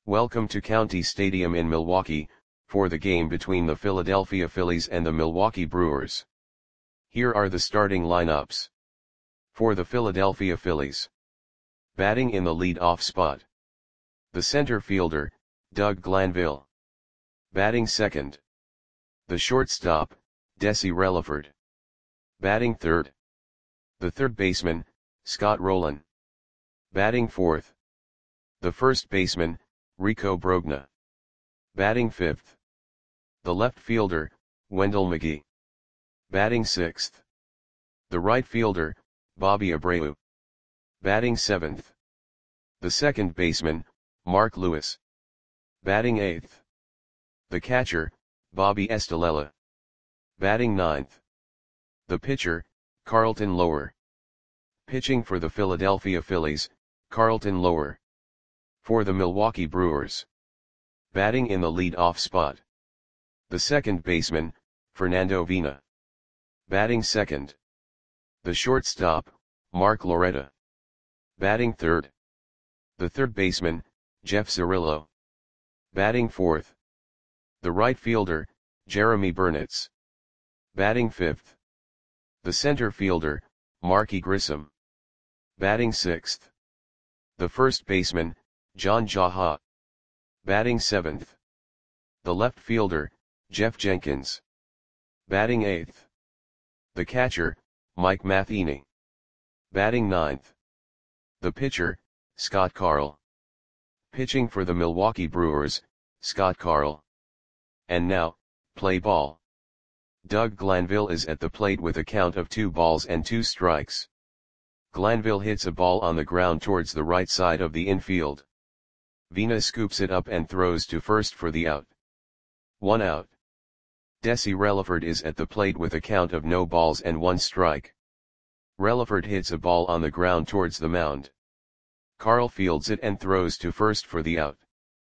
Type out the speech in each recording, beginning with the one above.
Welcome to County Stadium in Milwaukee, for the game between the Philadelphia Phillies and the Milwaukee Brewers. Here are the starting lineups. For the Philadelphia Phillies. Batting in the lead-off spot. The center fielder, Doug Glanville. Batting second. The shortstop, Desi Relaford. Batting third. The third baseman, Scott Rolen. Batting fourth. The first baseman, Rico Brogna. Batting fifth. The left fielder, Wendell McGee. Batting sixth. The right fielder, Bobby Abreu. Batting seventh. The second baseman, Mark Lewis. Batting eighth. The catcher, Bobby Estalella. Batting ninth. The pitcher, Carlton Lower. Pitching for the Philadelphia Phillies, Carlton Lower. For the Milwaukee Brewers. Batting in the lead-off spot. The second baseman, Fernando Vina. Batting second. The shortstop, Mark Loretta. Batting third. The third baseman, Jeff Cirillo. Batting fourth. The right fielder, Jeremy Burnitz. Batting fifth. The center fielder, Marky Grissom. Batting sixth. The first baseman, John Jaha. Batting seventh. The left fielder, Jeff Jenkins. Batting eighth. The catcher, Mike Matheny. Batting ninth. The pitcher, Scott Carl. Pitching for the Milwaukee Brewers, Scott Carl. And now, play ball. Doug Glanville is at the plate with a count of 2 balls and 2 strikes. Glanville hits a ball on the ground towards the right side of the infield. Vina scoops it up and throws to first for the out. 1 out. Desi Relaford is at the plate with a count of 0 balls and 1 strike. Relaford hits a ball on the ground towards the mound. Carl fields it and throws to first for the out.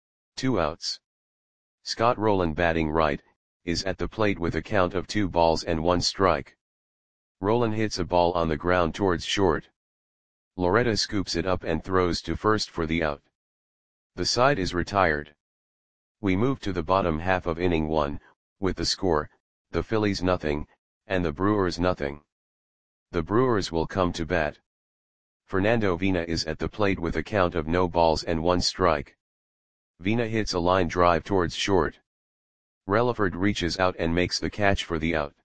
2 outs. Scott Rolen, batting right, is at the plate with a count of 2 balls and 1 strike. Rolen hits a ball on the ground towards short. Loretta scoops it up and throws to first for the out. The side is retired. We move to the bottom half of inning 1, with the score, the Phillies 0, and the Brewers 0. The Brewers will come to bat. Fernando Vina is at the plate with a count of 0 balls and 1 strike. Vina hits a line drive towards short. Relaford reaches out and makes the catch for the out.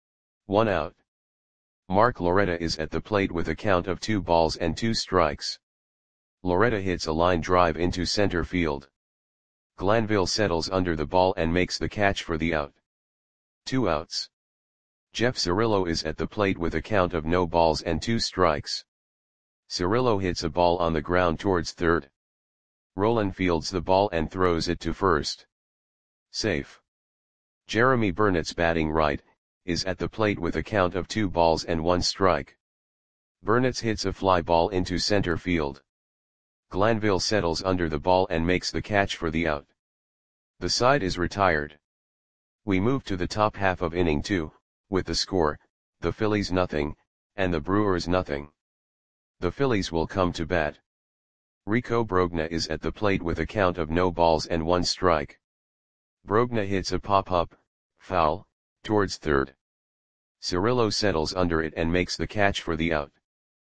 1 out. Mark Loretta is at the plate with a count of 2 balls and 2 strikes. Loretta hits a line drive into center field. Glanville settles under the ball and makes the catch for the out. 2 outs. Jeff Cirillo is at the plate with a count of 0 balls and 2 strikes. Cirillo hits a ball on the ground towards third. Rolen fields the ball and throws it to first. Safe. Jeremy Burnitz, batting right, is at the plate with a count of 2 balls and 1 strike. Burnitz hits a fly ball into center field. Glanville settles under the ball and makes the catch for the out. The side is retired. We move to the top half of inning 2, with the score, the Phillies 0, and the Brewers 0. The Phillies will come to bat. Rico Brogna is at the plate with a count of 0 balls and 1 strike. Brogna hits a pop-up, foul, towards third. Cirillo settles under it and makes the catch for the out.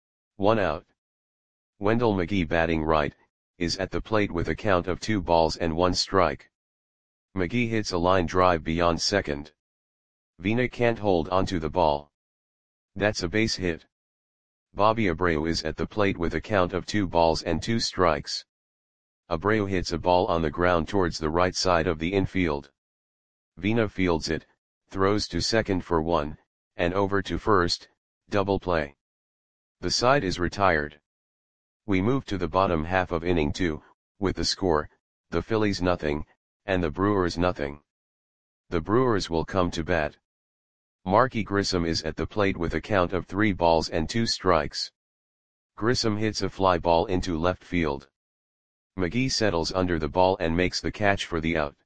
1 out. Wendell McGee, batting right, is at the plate with a count of 2 balls and 1 strike. McGee hits a line drive beyond second. Vina can't hold onto the ball. That's a base hit. Bobby Abreu is at the plate with a count of 2 balls and 2 strikes. Abreu hits a ball on the ground towards the right side of the infield. Vina fields it, throws to second for 1, and over to first, double play. The side is retired. We move to the bottom half of inning 2, with the score, the Phillies 0, and the Brewers 0. The Brewers will come to bat. Marky Grissom is at the plate with a count of 3 balls and 2 strikes. Grissom hits a fly ball into left field. McGee settles under the ball and makes the catch for the out.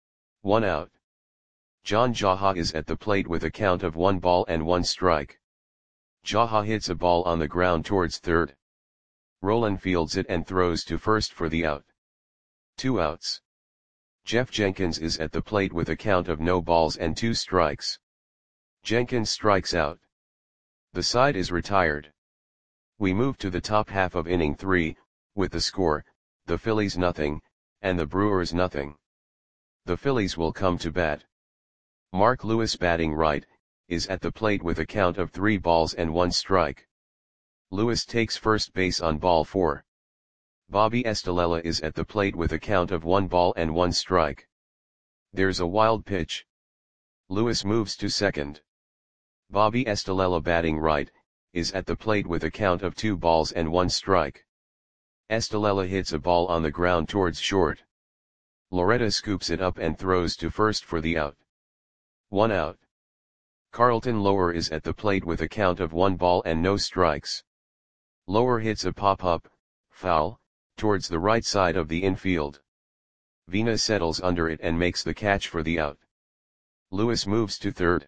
1 out. John Jaha is at the plate with a count of 1 ball and 1 strike. Jaha hits a ball on the ground towards third. Rolen fields it and throws to first for the out. 2 outs. Jeff Jenkins is at the plate with a count of no balls and 2 strikes. Jenkins strikes out. The side is retired. We move to the top half of inning 3, with the score, the Phillies nothing, and the Brewers nothing. The Phillies will come to bat. Mark Lewis batting right, is at the plate with a count of 3 balls and 1 strike. Lewis takes first base on ball 4. Bobby Estalella is at the plate with a count of 1 ball and 1 strike. There's a wild pitch. Lewis moves to second. Bobby Estalella batting right, is at the plate with a count of 2 balls and 1 strike. Estalella hits a ball on the ground towards short. Loretta scoops it up and throws to first for the out. 1 out. Carlton Lower is at the plate with a count of 1 ball and no strikes. Lower hits a pop-up, foul, towards the right side of the infield. Vina settles under it and makes the catch for the out. Lewis moves to third.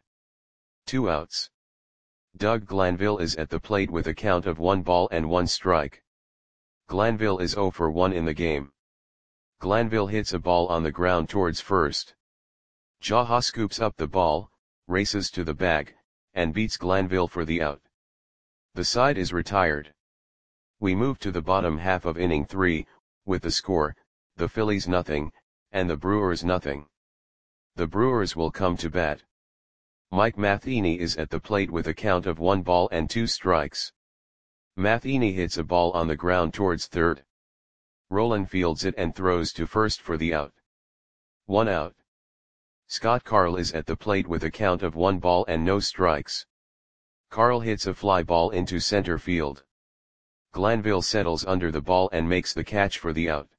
2 outs. Doug Glanville is at the plate with a count of 1 ball and 1 strike. Glanville is 0 for 1 in the game. Glanville hits a ball on the ground towards first. Jaha scoops up the ball, races to the bag, and beats Glanville for the out. The side is retired. We move to the bottom half of inning 3, with the score, the Phillies nothing, and the Brewers nothing. The Brewers will come to bat. Mike Matheny is at the plate with a count of 1 ball and 2 strikes. Matheny hits a ball on the ground towards third. Rolen fields it and throws to first for the out. 1 out. Scott Carl is at the plate with a count of 1 ball and no strikes. Carl hits a fly ball into center field. Glanville settles under the ball and makes the catch for the out.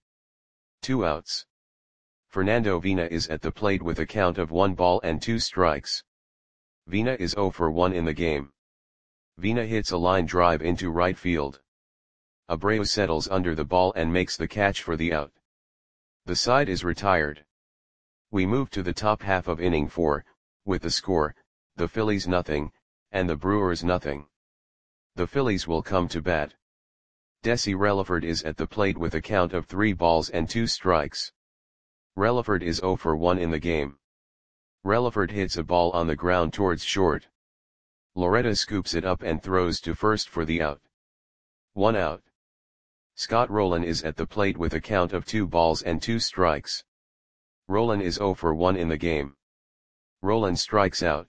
2 outs. Fernando Vina is at the plate with a count of 1 ball and 2 strikes. Vina is 0 for 1 in the game. Vina hits a line drive into right field. Abreu settles under the ball and makes the catch for the out. The side is retired. We move to the top half of inning 4, with the score, the Phillies nothing, and the Brewers nothing. The Phillies will come to bat. Desi Relaford is at the plate with a count of 3 balls and 2 strikes. Relaford is 0 for 1 in the game. Relaford hits a ball on the ground towards short. Loretta scoops it up and throws to first for the out. 1 out. Scott Rolen is at the plate with a count of 2 balls and 2 strikes. Rolen is 0 for 1 in the game. Rolen strikes out.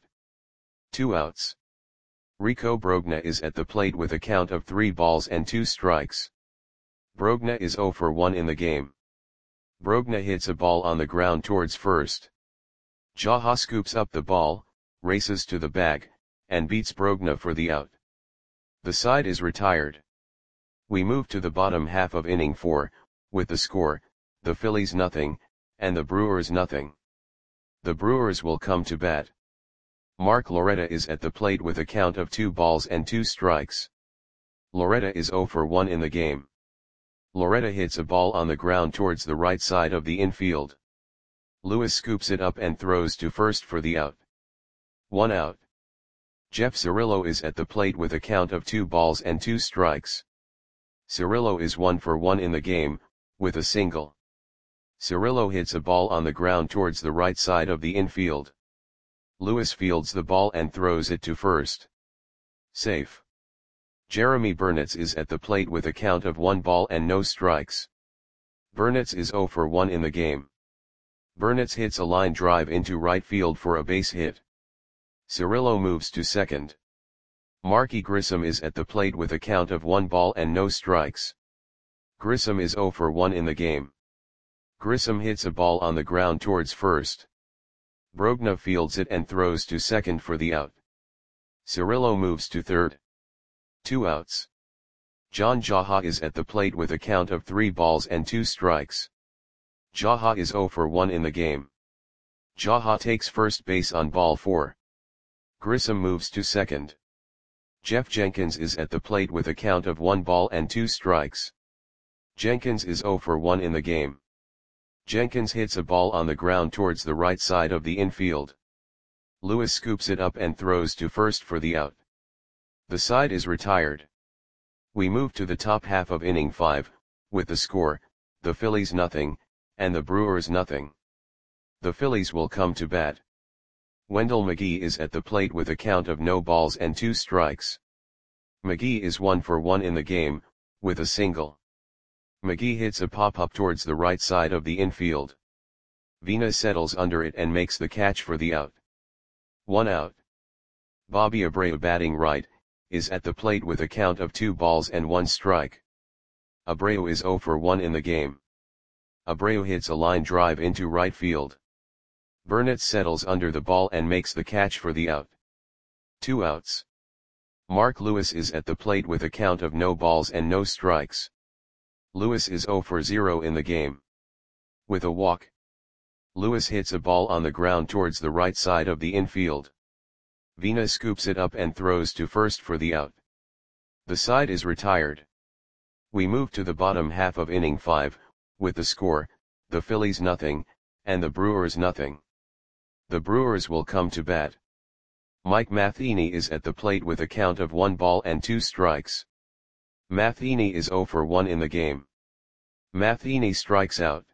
2 outs. Rico Brogna is at the plate with a count of 3 balls and 2 strikes. Brogna is 0 for 1 in the game. Brogna hits a ball on the ground towards first. Jaha scoops up the ball, races to the bag, and beats Brogna for the out. The side is retired. We move to the bottom half of inning 4, with the score, the Phillies nothing, and the Brewers nothing. The Brewers will come to bat. Mark Loretta is at the plate with a count of 2 balls and 2 strikes. Loretta is 0 for 1 in the game. Loretta hits a ball on the ground towards the right side of the infield. Lewis scoops it up and throws to first for the out. 1 out. Jeff Cirillo is at the plate with a count of 2 balls and 2 strikes. Cirillo is 1 for 1 in the game, with a single. Cirillo hits a ball on the ground towards the right side of the infield. Lewis fields the ball and throws it to first. Safe. Jeremy Burnitz is at the plate with a count of 1 ball and no strikes. Burnitz is 0 for 1 in the game. Burnitz hits a line drive into right field for a base hit. Cirillo moves to second. Marky Grissom is at the plate with a count of 1 ball and no strikes. Grissom is 0 for 1 in the game. Grissom hits a ball on the ground towards first. Brogna fields it and throws to second for the out. Cirillo moves to third. 2 outs. John Jaha is at the plate with a count of 3 balls and 2 strikes. Jaha is 0 for 1 in the game. Jaha takes first base on ball 4. Grissom moves to second. Jeff Jenkins is at the plate with a count of 1 ball and 2 strikes. Jenkins is 0 for 1 in the game. Jenkins hits a ball on the ground towards the right side of the infield. Lewis scoops it up and throws to first for the out. The side is retired. We move to the top half of inning 5, with the score, the Phillies nothing, and the Brewers nothing. The Phillies will come to bat. Wendell McGee is at the plate with a count of no balls and 2 strikes. McGee is 1 for 1 in the game, with a single. McGee hits a pop-up towards the right side of the infield. Vina settles under it and makes the catch for the out. 1 out. Bobby Abreu, batting right, is at the plate with a count of 2 balls and 1 strike. Abreu is 0 for 1 in the game. Abreu hits a line drive into right field. Burnett settles under the ball and makes the catch for the out. 2 outs. Mark Lewis is at the plate with a count of no balls and no strikes. Lewis is 0 for 0 in the game. With a walk, Lewis hits a ball on the ground towards the right side of the infield. Vina scoops it up and throws to first for the out. The side is retired. We move to the bottom half of inning 5, with the score, the Phillies nothing, and the Brewers nothing. The Brewers will come to bat. Mike Matheny is at the plate with a count of 1 ball and 2 strikes. Matheny is 0 for 1 in the game. Matheny strikes out.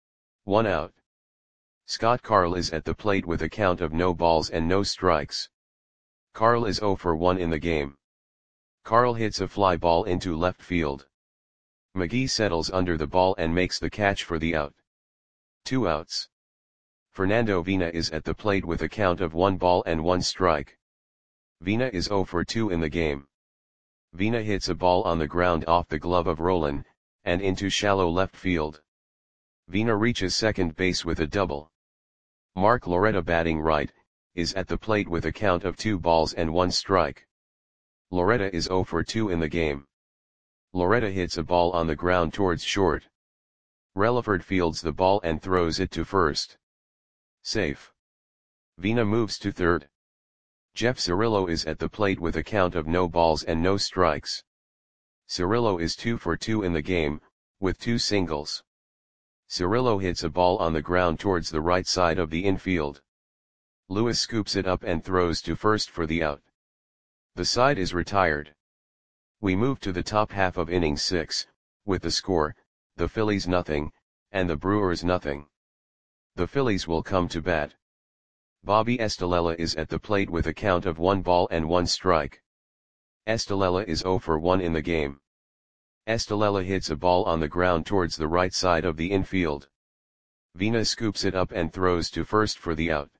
1 out. Scott Carl is at the plate with a count of no balls and no strikes. Carl is 0 for 1 in the game. Carl hits a fly ball into left field. McGee settles under the ball and makes the catch for the out. 2 outs. Fernando Vina is at the plate with a count of 1 ball and 1 strike. Vina is 0 for 2 in the game. Vina hits a ball on the ground off the glove of Rolen, and into shallow left field. Vina reaches second base with a double. Mark Loretta, batting right, is at the plate with a count of 2 balls and 1 strike. Loretta is 0 for 2 in the game. Loretta hits a ball on the ground towards short. Relaford fields the ball and throws it to first. Safe. Vina moves to third. Jeff Cirillo is at the plate with a count of no balls and no strikes. Cirillo is 2 for 2 in the game, with 2 singles. Cirillo hits a ball on the ground towards the right side of the infield. Lewis scoops it up and throws to first for the out. The side is retired. We move to the top half of inning 6, with the score, the Phillies nothing, and the Brewers nothing. The Phillies will come to bat. Bobby Estalella is at the plate with a count of 1 ball and 1 strike. Estalella is 0 for 1 in the game. Estalella hits a ball on the ground towards the right side of the infield. Vina scoops it up and throws to first for the out.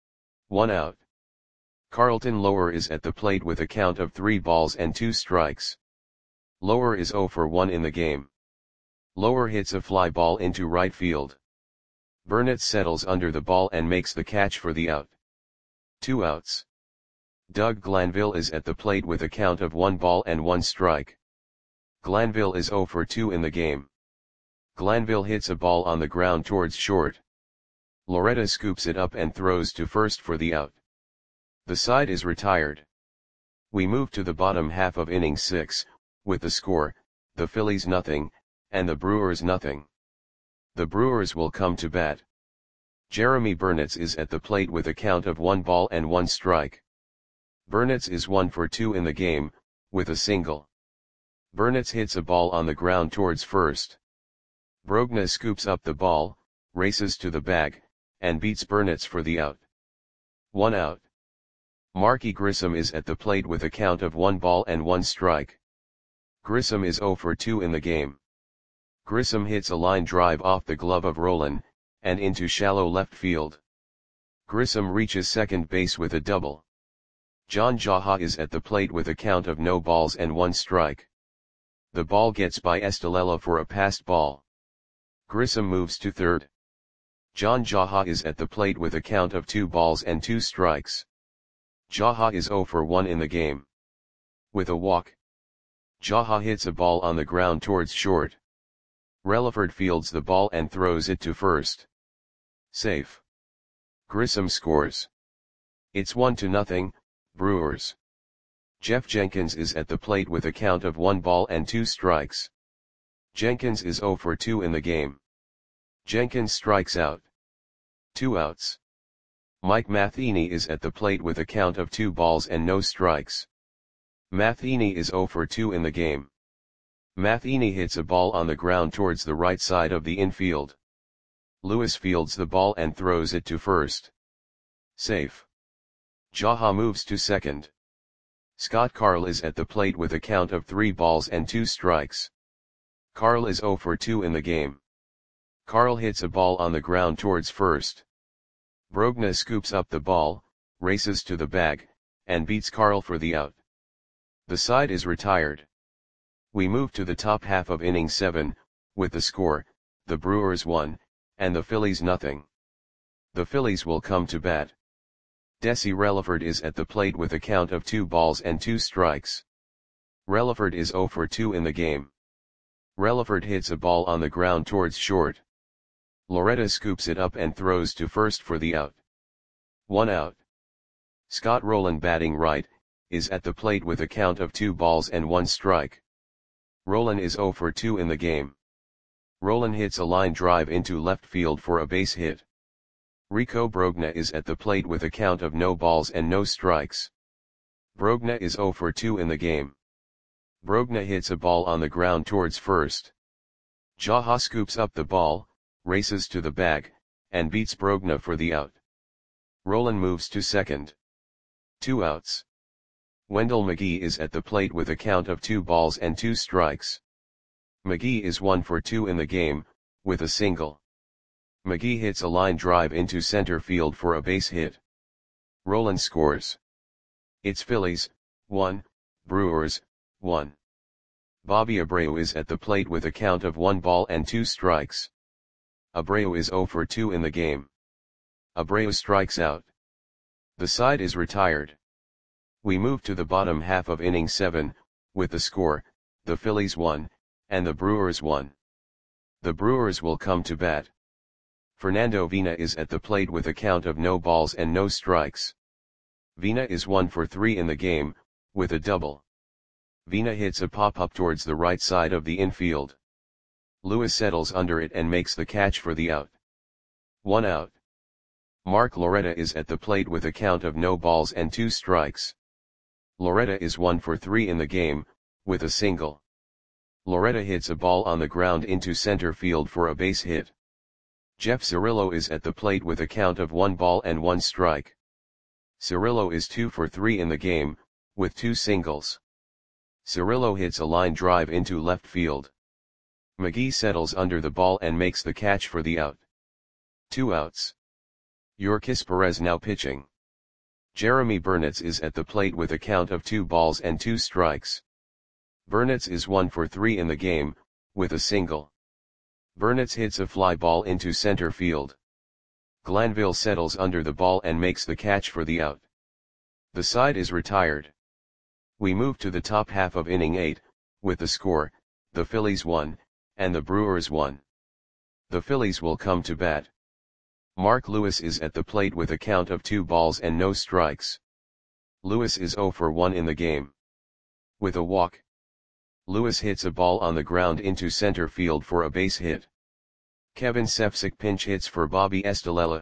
1 out. Carlton Lower is at the plate with a count of 3 balls and 2 strikes. Lower is 0 for 1 in the game. Lower hits a fly ball into right field. Burnett settles under the ball and makes the catch for the out. 2 outs. Doug Glanville is at the plate with a count of 1 ball and 1 strike. Glanville is 0 for 2 in the game. Glanville hits a ball on the ground towards short. Loretta scoops it up and throws to first for the out. The side is retired. We move to the bottom half of inning 6, with the score, the Phillies nothing, and the Brewers nothing. The Brewers will come to bat. Jeremy Burnitz is at the plate with a count of 1 ball and 1 strike. Burnitz is 1 for 2 in the game, with a single. Burnitz hits a ball on the ground towards first. Brogna scoops up the ball, races to the bag, and beats Burnitz for the out. 1 out. Marky Grissom is at the plate with a count of 1 ball and 1 strike. Grissom is 0 for 2 in the game. Grissom hits a line drive off the glove of Rolen, and into shallow left field. Grissom reaches second base with a double. John Jaha is at the plate with a count of no balls and 1 strike. The ball gets by Estalella for a passed ball. Grissom moves to third. John Jaha is at the plate with a count of 2 balls and 2 strikes. Jaha is 0 for 1 in the game. With a walk, Jaha hits a ball on the ground towards short. Relaford fields the ball and throws it to first. Safe. Grissom scores. It's 1-0, Brewers. Jeff Jenkins is at the plate with a count of 1 ball and 2 strikes. Jenkins is 0 for 2 in the game. Jenkins strikes out. 2 outs. Mike Matheny is at the plate with a count of 2 balls and no strikes. Matheny is 0 for 2 in the game. Matheny hits a ball on the ground towards the right side of the infield. Lewis fields the ball and throws it to first. Safe. Jaha moves to second. Scott Carl is at the plate with a count of 3 balls and 2 strikes. Carl is 0 for 2 in the game. Carl hits a ball on the ground towards first. Brogna scoops up the ball, races to the bag, and beats Carl for the out. The side is retired. We move to the top half of inning 7, with the score, the Brewers 1, and the Phillies nothing. The Phillies will come to bat. Desi Relaford is at the plate with a count of 2 balls and 2 strikes. Relaford is 0 for 2 in the game. Relaford hits a ball on the ground towards short. Loretta scoops it up and throws to first for the out. 1 out. Scott Rowland, batting right, is at the plate with a count of 2 balls and 1 strike. Rowland is 0 for 2 in the game. Rowland hits a line drive into left field for a base hit. Rico Brogna is at the plate with a count of no balls and no strikes. Brogna is 0 for 2 in the game. Brogna hits a ball on the ground towards first. Jaha scoops up the ball, races to the bag, and beats Brogna for the out. Rowland moves to second. 2 outs. Wendell McGee is at the plate with a count of 2 balls and 2 strikes. McGee is 1 for 2 in the game, with a single. McGee hits a line drive into center field for a base hit. Rowland scores. It's Phillies, 1, Brewers, 1. Bobby Abreu is at the plate with a count of 1 ball and 2 strikes. Abreu is 0 for 2 in the game. Abreu strikes out. The side is retired. We move to the bottom half of inning 7, with the score, the Phillies 1, and the Brewers 1. The Brewers will come to bat. Fernando Vina is at the plate with a count of no balls and no strikes. Vina is 1 for 3 in the game, with a double. Vina hits a pop-up towards the right side of the infield. Lewis settles under it and makes the catch for the out. 1 out. Mark Loretta is at the plate with a count of no balls and 2 strikes. Loretta is 1 for 3 in the game, with a single. Loretta hits a ball on the ground into center field for a base hit. Jeff Cirillo is at the plate with a count of 1 ball and 1 strike. Cirillo is 2 for 3 in the game, with 2 singles. Cirillo hits a line drive into left field. McGee settles under the ball and makes the catch for the out. 2 outs. Yorkis Perez now pitching. Jeremy Burnitz is at the plate with a count of 2 balls and 2 strikes. Burnitz is 1 for 3 in the game, with a single. Burnitz hits a fly ball into center field. Glanville settles under the ball and makes the catch for the out. The side is retired. We move to the top half of inning 8, with the score, the Phillies 1, and the Brewers 1. The Phillies will come to bat. Mark Lewis is at the plate with a count of 2 balls and no strikes. Lewis is 0 for 1 in the game. With a walk. Lewis hits a ball on the ground into center field for a base hit. Kevin Sefcik pinch hits for Bobby Estalella.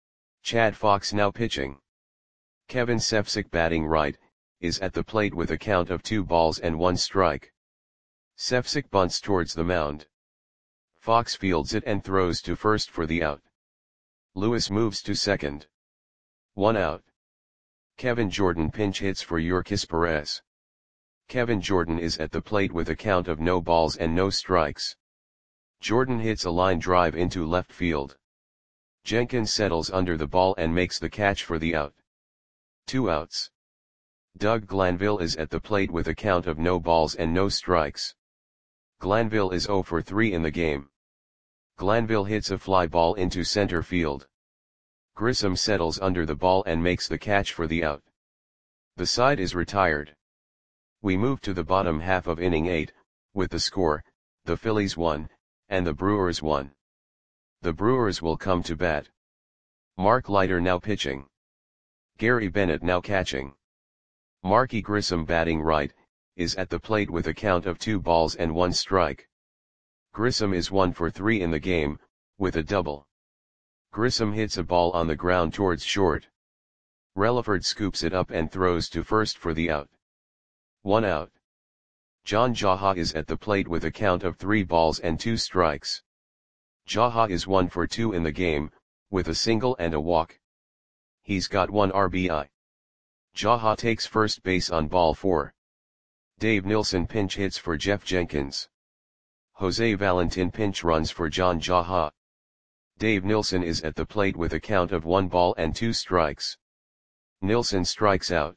Chad Fox now pitching. Kevin Sefcik, batting right, is at the plate with a count of 2 balls and 1 strike. Sefcik bunts towards the mound. Fox fields it and throws to first for the out. Lewis moves to second. 1 out. Kevin Jordan pinch hits for Yorkis Perez. Kevin Jordan is at the plate with a count of no balls and no strikes. Jordan hits a line drive into left field. Jenkins settles under the ball and makes the catch for the out. 2 outs. Doug Glanville is at the plate with a count of no balls and no strikes. Glanville is 0 for 3 in the game. Glanville hits a fly ball into center field. Grissom settles under the ball and makes the catch for the out. The side is retired. We move to the bottom half of inning 8, with the score, the Phillies 1, and the Brewers 1. The Brewers will come to bat. Mark Leiter now pitching. Gary Bennett now catching. Marky Grissom, batting right, is at the plate with a count of 2 balls and 1 strike. Grissom is 1 for 3 in the game, with a double. Grissom hits a ball on the ground towards short. Relaford scoops it up and throws to first for the out. 1 out. John Jaha is at the plate with a count of 3 balls and 2 strikes. Jaha is 1 for 2 in the game, with a single and a walk. He's got 1 RBI. Jaha takes first base on ball 4. Dave Nilsson pinch hits for Jeff Jenkins. Jose Valentin pinch runs for John Jaha. Dave Nilsson is at the plate with a count of 1 ball and 2 strikes. Nilsson strikes out.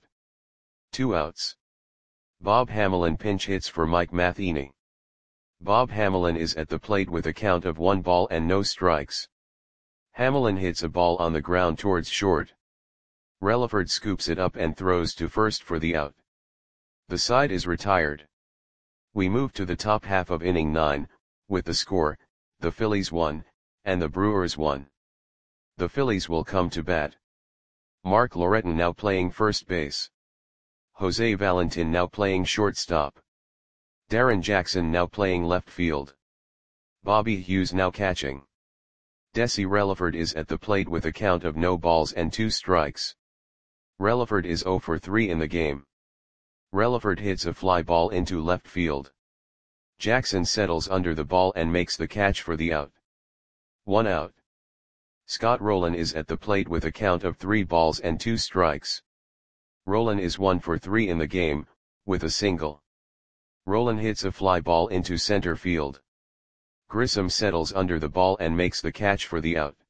2 outs. Bob Hamelin pinch hits for Mike Matheny. Bob Hamelin is at the plate with a count of 1 ball and no strikes. Hamelin hits a ball on the ground towards short. Relaford scoops it up and throws to first for the out. The side is retired. We move to the top half of inning 9, with the score, the Phillies 1, and the Brewers 1. The Phillies will come to bat. Mark Loretin now playing first base. Jose Valentin now playing shortstop. Darren Jackson now playing left field. Bobby Hughes now catching. Desi Relaford is at the plate with a count of no balls and 2 strikes. Relaford is 0 for 3 in the game. Relaford hits a fly ball into left field. Jackson settles under the ball and makes the catch for the out. 1 out. Scott Rowland is at the plate with a count of 3 balls and 2 strikes. Rowland is 1 for 3 in the game, with a single. Rowland hits a fly ball into center field. Grissom settles under the ball and makes the catch for the out.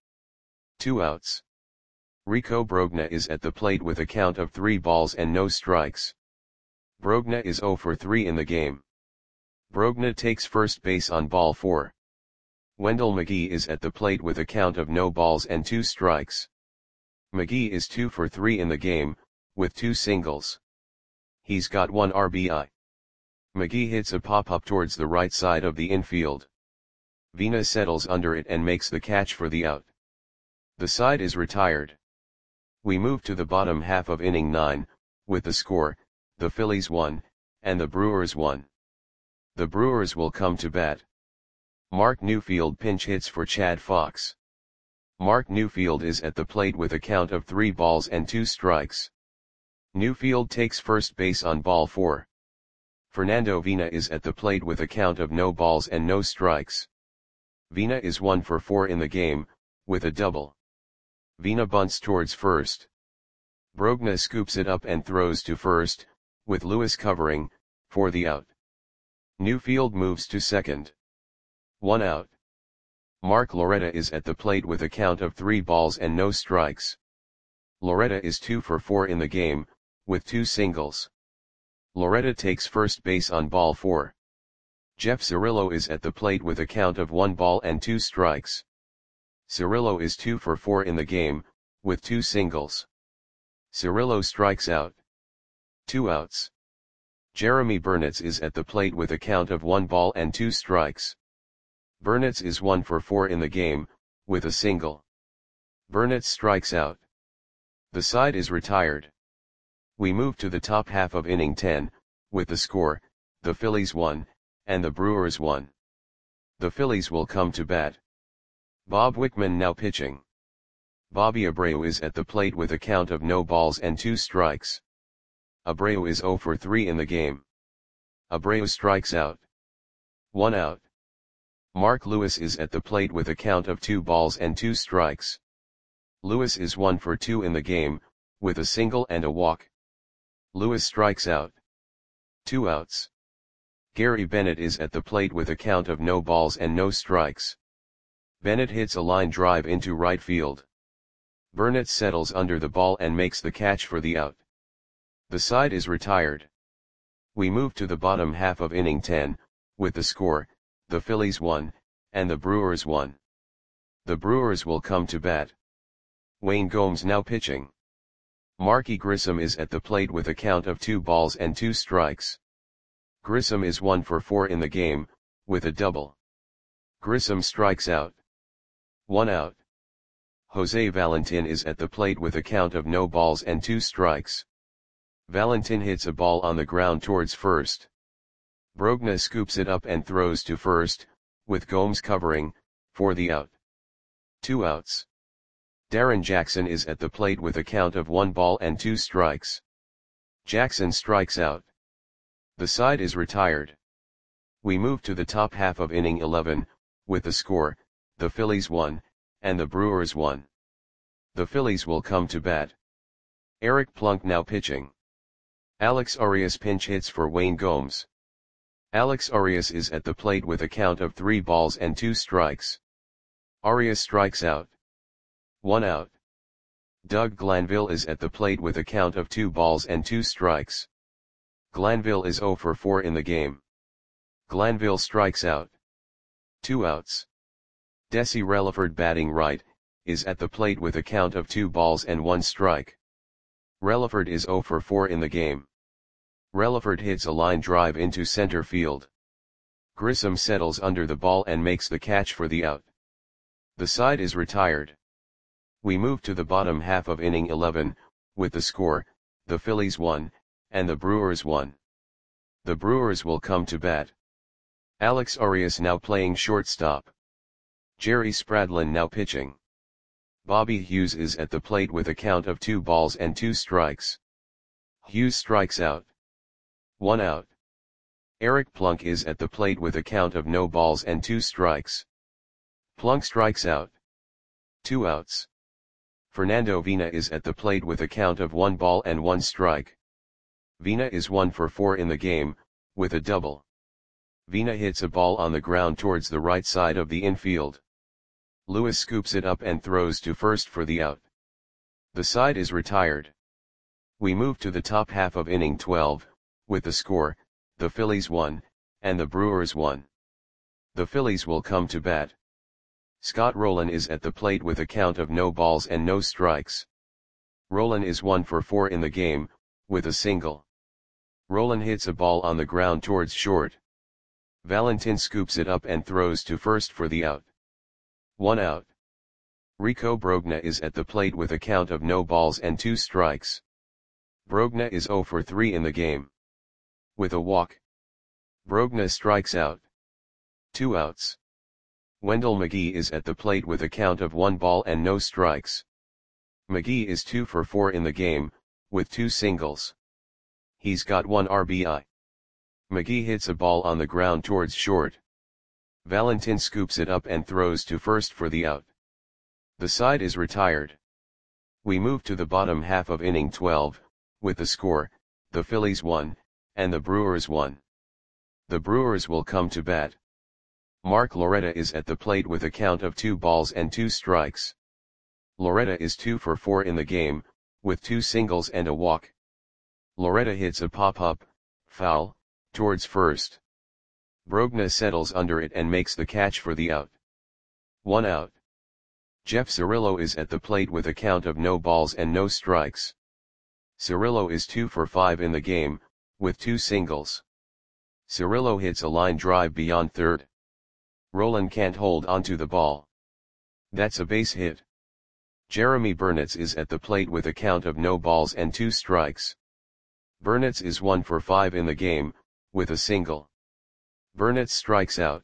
2 outs. Rico Brogna is at the plate with a count of 3 balls and no strikes. Brogna is 0 for 3 in the game. Brogna takes first base on ball 4. Wendell McGee is at the plate with a count of no balls and 2 strikes. McGee is 2 for 3 in the game, with 2 singles. He's got 1 RBI. McGee hits a pop-up towards the right side of the infield. Vina settles under it and makes the catch for the out. The side is retired. We move to the bottom half of inning 9, with the score, the Phillies 1, and the Brewers 1. The Brewers will come to bat. Mark Newfield pinch hits for Chad Fox. Mark Newfield is at the plate with a count of 3 balls and 2 strikes. Newfield takes first base on ball 4. Fernando Vina is at the plate with a count of no balls and no strikes. Vina is 1 for 4 in the game, with a double. Vina bunts towards first. Brogna scoops it up and throws to first, with Lewis covering, for the out. Newfield moves to second. 1 out. Mark Loretta is at the plate with a count of 3 balls and no strikes. Loretta is 2 for 4 in the game, with 2 singles. Loretta takes first base on ball 4. Jeff Cirillo is at the plate with a count of 1 ball and 2 strikes. Cirillo is 2 for 4 in the game, with 2 singles. Cirillo strikes out. 2 outs. Jeremy Burnitz is at the plate with a count of 1 ball and 2 strikes. Burnitz is 1 for 4 in the game, with a single. Burnitz strikes out. The side is retired. We move to the top half of inning 10, with the score, the Phillies 1, and the Brewers 1. The Phillies will come to bat. Bob Wickman now pitching. Bobby Abreu is at the plate with a count of no balls and 2 strikes. Abreu is 0 for 3 in the game. Abreu strikes out. 1 out. Mark Lewis is at the plate with a count of 2 balls and 2 strikes. Lewis is 1 for 2 in the game, with a single and a walk. Lewis strikes out. 2 outs. Gary Bennett is at the plate with a count of no balls and no strikes. Bennett hits a line drive into right field. Burnitz settles under the ball and makes the catch for the out. The side is retired. We move to the bottom half of inning 10, with the score, the Phillies 1, and the Brewers 1. The Brewers will come to bat. Wayne Gomes now pitching. Marky Grissom is at the plate with a count of 2 balls and 2 strikes. Grissom is 1 for 4 in the game, with a double. Grissom strikes out. 1 out. Jose Valentin is at the plate with a count of no balls and 2 strikes. Valentin hits a ball on the ground towards first. Brogna scoops it up and throws to first, with Gomes covering, for the out. 2 outs. Darren Jackson is at the plate with a count of 1 ball and 2 strikes. Jackson strikes out. The side is retired. We move to the top half of inning 11, with the score, the Phillies won, and the Brewers won. The Phillies will come to bat. Eric Plunk now pitching. Alex Arias pinch hits for Wayne Gomes. Alex Arias is at the plate with a count of 3 balls and 2 strikes. Arias strikes out. 1 out. Doug Glanville is at the plate with a count of 2 balls and 2 strikes. Glanville is 0 for 4 in the game. Glanville strikes out. 2 outs. Desi Relaford batting right, is at the plate with a count of 2 balls and 1 strike. Relaford is 0 for 4 in the game. Relaford hits a line drive into center field. Grissom settles under the ball and makes the catch for the out. The side is retired. We move to the bottom half of inning 11, with the score, the Phillies won, and the Brewers won. The Brewers will come to bat. Alex Arias now playing shortstop. Jerry Spradlin now pitching. Bobby Hughes is at the plate with a count of 2 balls and 2 strikes. Hughes strikes out. 1 out. Eric Plunk is at the plate with a count of no balls and 2 strikes. Plunk strikes out. 2 outs. Fernando Vina is at the plate with a count of 1 ball and 1 strike. Vina is 1 for 4 in the game, with a double. Vina hits a ball on the ground towards the right side of the infield. Lewis scoops it up and throws to first for the out. The side is retired. We move to the top half of inning 12, with the score, the Phillies won, and the Brewers won. The Phillies will come to bat. Scott Rowland is at the plate with a count of no balls and no strikes. Rowland is 1 for 4 in the game, with a single. Rowland hits a ball on the ground towards short. Valentin scoops it up and throws to first for the out. 1 out. Rico Brogna is at the plate with a count of no balls and 2 strikes. Brogna is 0 for 3 in the game. With a walk. Brogna strikes out. 2 outs. Wendell McGee is at the plate with a count of 1 ball and no strikes. McGee is 2 for 4 in the game, with 2 singles. He's got 1 RBI. McGee hits a ball on the ground towards short. Valentin scoops it up and throws to first for the out. The side is retired. We move to the bottom half of inning 12, with the score, the Phillies won, and the Brewers won. The Brewers will come to bat. Mark Loretta is at the plate with a count of 2 balls and 2 strikes. Loretta is 2 for 4 in the game, with 2 singles and a walk. Loretta hits a pop-up, foul, towards first. Brogna settles under it and makes the catch for the out. 1 out. Jeff Cirillo is at the plate with a count of no balls and no strikes. Cirillo is 2 for 5 in the game, with 2 singles. Cirillo hits a line drive beyond third. Rowland can't hold onto the ball. That's a base hit. Jeremy Burnitz is at the plate with a count of no balls and 2 strikes. Burnitz is 1 for 5 in the game, with a single. Burnitz strikes out.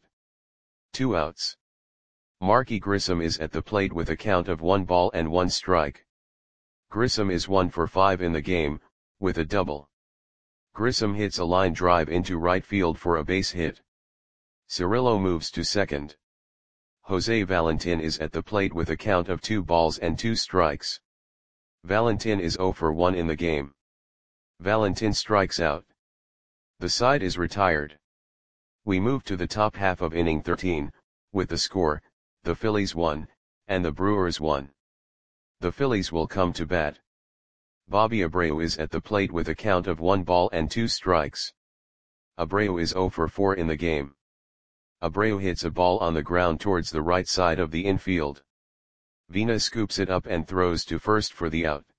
2 outs. Marky Grissom is at the plate with a count of 1 ball and 1 strike. Grissom is 1 for 5 in the game, with a double. Grissom hits a line drive into right field for a base hit. Cirillo moves to second. Jose Valentin is at the plate with a count of 2 balls and 2 strikes. Valentin is 0 for 1 in the game. Valentin strikes out. The side is retired. We move to the top half of inning 13, with the score, the Phillies won, and the Brewers won. The Phillies will come to bat. Bobby Abreu is at the plate with a count of 1 ball and 2 strikes. Abreu is 0 for 4 in the game. Abreu hits a ball on the ground towards the right side of the infield. Vina scoops it up and throws to first for the out.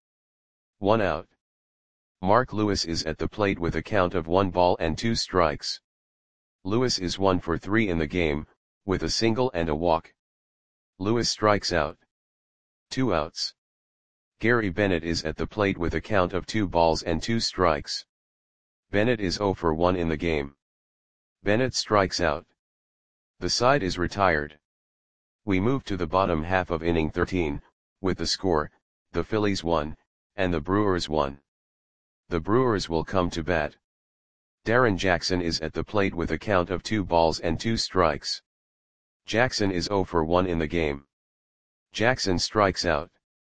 1 out. Mark Lewis is at the plate with a count of 1 ball and 2 strikes. Lewis is 1 for 3 in the game, with a single and a walk. Lewis strikes out. 2 outs. Gary Bennett is at the plate with a count of 2 balls and 2 strikes. Bennett is 0 for 1 in the game. Bennett strikes out. The side is retired. We move to the bottom half of inning 13, with the score, the Phillies won, and the Brewers won. The Brewers will come to bat. Darren Jackson is at the plate with a count of 2 balls and 2 strikes. Jackson is 0 for 1 in the game. Jackson strikes out.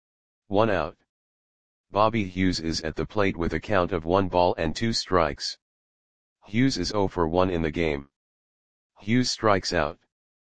1 out. Bobby Hughes is at the plate with a count of 1 ball and 2 strikes. Hughes is 0 for 1 in the game. Hughes strikes out.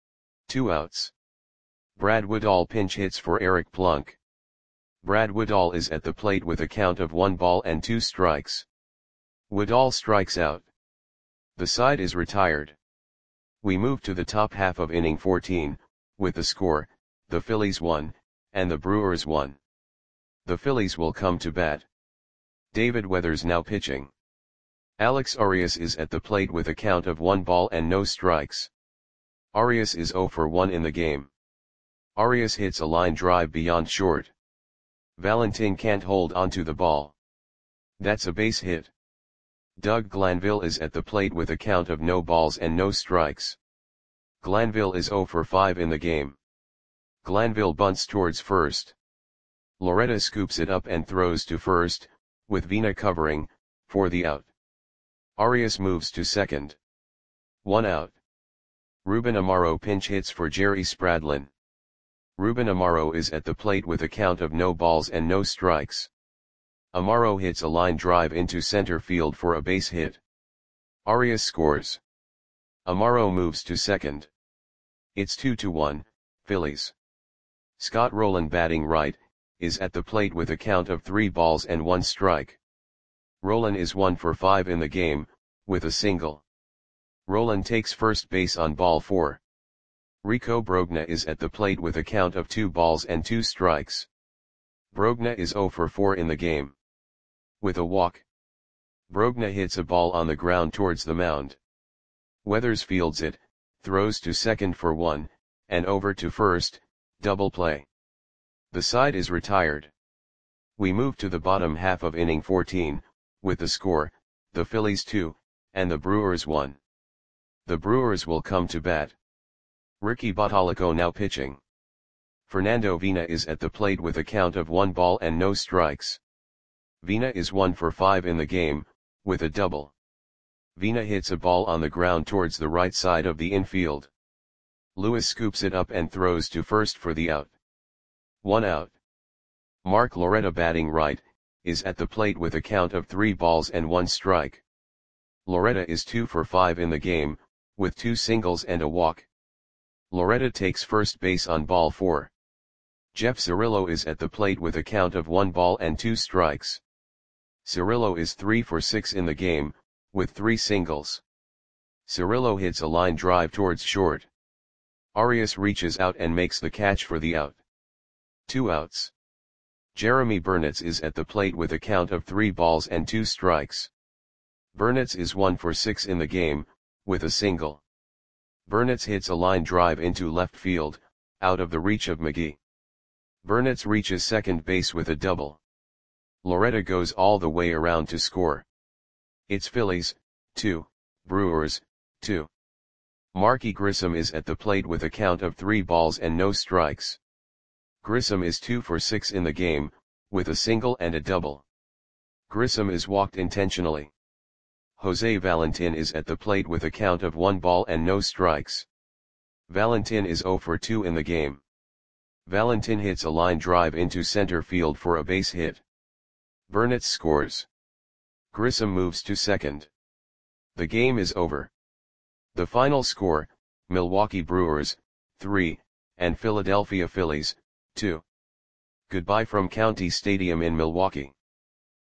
2 outs. Brad Woodall pinch hits for Eric Plunk. Brad Woodall is at the plate with a count of 1 ball and 2 strikes. Woodall strikes out. The side is retired. We move to the top half of inning 14, with the score, the Phillies 1, and the Brewers 1. The Phillies will come to bat. David Weathers now pitching. Alex Arias is at the plate with a count of 1 ball and no strikes. Arias is 0 for 1 in the game. Arias hits a line drive beyond short. Valentin can't hold onto the ball. That's a base hit. Doug Glanville is at the plate with a count of no balls and no strikes. Glanville is 0 for 5 in the game. Glanville bunts towards first. Loretta scoops it up and throws to first, with Vina covering, for the out. Arias moves to second. 1 out. Ruben Amaro pinch hits for Jerry Spradlin. Ruben Amaro is at the plate with a count of no balls and no strikes. Amaro hits a line drive into center field for a base hit. Arias scores. Amaro moves to second. It's 2-1, Phillies. Scott Rowland batting right, is at the plate with a count of 3 balls and 1 strike. Rowland is 1 for 5 in the game, with a single. Rowland takes first base on ball 4. Rico Brogna is at the plate with a count of 2 balls and 2 strikes. Brogna is 0 for 4 in the game. With a walk. Brogna hits a ball on the ground towards the mound. Weathers fields it, throws to second for 1, and over to first, double play. The side is retired. We move to the bottom half of inning 14, with the score, the Phillies 2, and the Brewers 1. The Brewers will come to bat. Ricky Bottalico now pitching. Fernando Vina is at the plate with a count of 1 ball and no strikes. Vina is 1 for 5 in the game, with a double. Vina hits a ball on the ground towards the right side of the infield. Lewis scoops it up and throws to first for the out. 1 out. Mark Loretta batting right, is at the plate with a count of 3 balls and 1 strike. Loretta is 2 for 5 in the game, with 2 singles and a walk. Loretta takes first base on ball 4. Jeff Cirillo is at the plate with a count of 1 ball and 2 strikes. Cirillo is 3 for 6 in the game, with 3 singles. Cirillo hits a line drive towards short. Arias reaches out and makes the catch for the out. 2 outs. Jeremy Burnitz is at the plate with a count of 3 balls and 2 strikes. Burnitz is 1 for 6 in the game, with a single. Burnitz hits a line drive into left field, out of the reach of McGee. Burnitz reaches second base with a double. Loretta goes all the way around to score. It's Phillies, 2, Brewers, 2. Marky Grissom is at the plate with a count of 3 balls and no strikes. Grissom is 2 for 6 in the game, with a single and a double. Grissom is walked intentionally. Jose Valentin is at the plate with a count of 1 ball and no strikes. Valentin is 0 for 2 in the game. Valentin hits a line drive into center field for a base hit. Burnitz scores. Grissom moves to second. The game is over. The final score, Milwaukee Brewers, 3, and Philadelphia Phillies, 2. Goodbye from County Stadium in Milwaukee.